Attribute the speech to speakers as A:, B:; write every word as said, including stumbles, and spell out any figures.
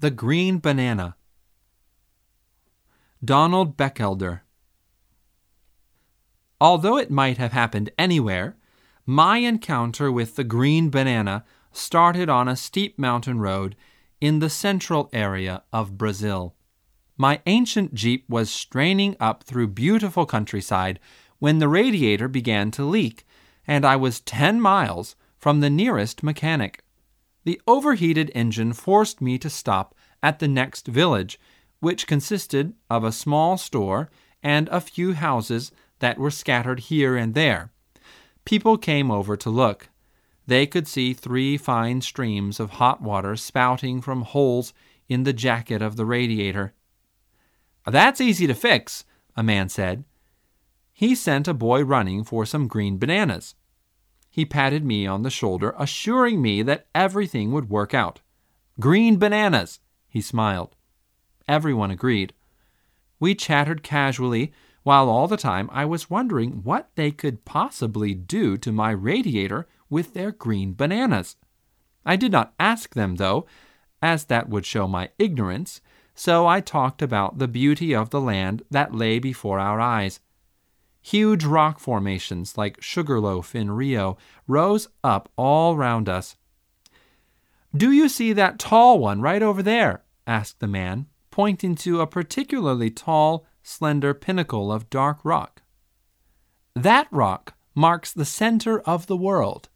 A: The Green Banana. Donald Beckelder. Although it might have happened anywhere, my encounter with the green banana started on a steep mountain road in the central area of Brazil. My ancient Jeep was straining up through beautiful countryside when the radiator began to leak, and I was ten miles from the nearest mechanic. The overheated engine forced me to stop at the next village, which consisted of a small store and a few houses that were scattered here and there. People came over to look. They could see three fine streams of hot water spouting from holes in the jacket of the radiator. "That's easy to fix," a man said. He sent a boy running for some green bananas. He patted me on the shoulder, assuring me that everything would work out. "Green bananas," he smiled. Everyone agreed. We chattered casually, while all the time I was wondering what they could possibly do to my radiator with their green bananas. I did not ask them, though, as that would show my ignorance, so I talked about the beauty of the land that lay before our eyes. Huge rock formations like Sugarloaf in Rio rose up all round us. "Do you see that tall one right over there?" asked the man, pointing to a particularly tall, slender pinnacle of dark rock. "That rock marks the center of the world.